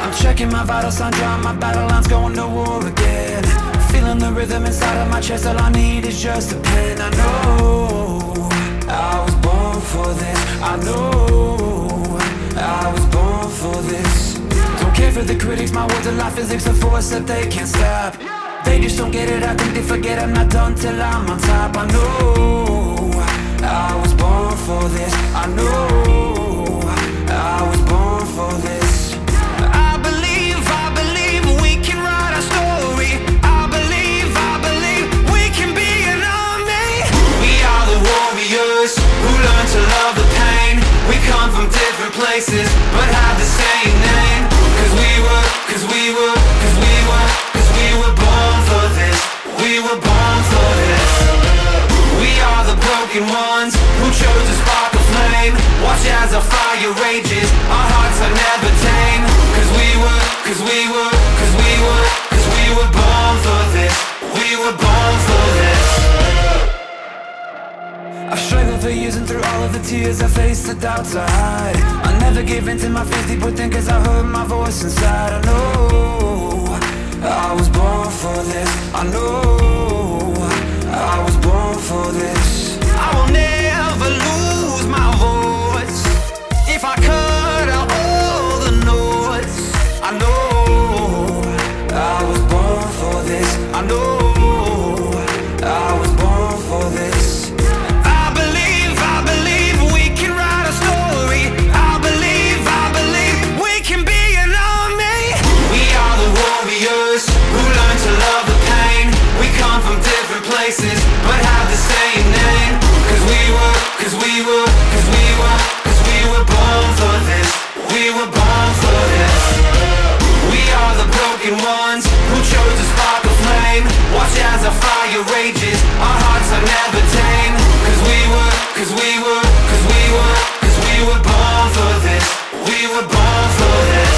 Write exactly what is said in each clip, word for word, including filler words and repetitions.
I'm checking my vital signs, drawing my battle lines, going to war again. Feeling the rhythm inside of my chest, all I need is just a pen. I know I was born for this. I know I was born for this. Don't care for the critics, my words are like physics, a force that they can't stop. They just don't get it, I think they forget I'm not done till I'm on top. I know I was born for this. I know I was born for this. I believe, I believe we can write our story. I believe, I believe we can be an army. We are the warriors who learn to love the pain. We come from different places but have the same name. Cause we were, cause we were, cause we were, cause we were born for this. We were born for this. We are the broken ones who chose to spark a flame. Watch as our fire rages, our hearts are never tame. Cause we were, cause we were, cause we were, cause we were born for this. We were born for this. I've struggled for years and through all of the tears I faced the doubts I hide. I never gave in to my fears deep within cause I heard my voice inside. I know I was born for this. I know I was born for this. I will never lose my voice if I cut out all the noise. I know I was born for this. I know I was born for this. I believe, I believe we can write a story. I believe, I believe we can be an army. We are the warriors who learn to love the pain. We come from different places but have the same name. Cause we were, cause we were, cause we were, cause we were born for this. We were born for this. We are the broken ones who chose to spark a flame. Watch as our fire rages, our hearts are never tame. Cause we were, cause we were, cause we were, cause we were born for this. We were born for this.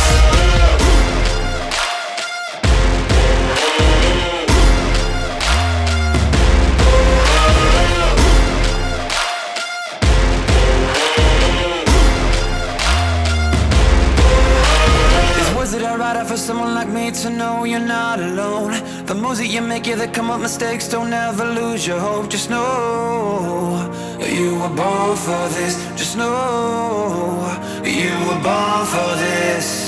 For someone like me to know you're not alone. The moves that you make, yeah, that come up mistakes. Don't ever lose your hope. Just know you were born for this. Just know you were born for this.